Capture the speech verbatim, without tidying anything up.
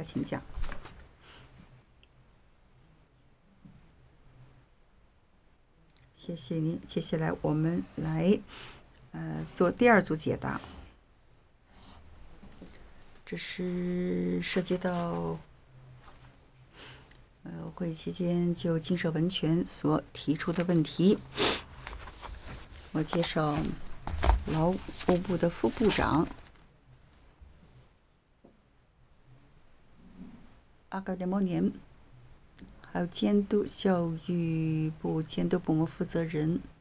请讲。谢谢您。接下来我们来呃做第二组解答。这是涉及到呃会议期间就金社文权所提出的问题。我介绍劳务部的副部长阿格德莫年，还有监督教育部监督部门负责人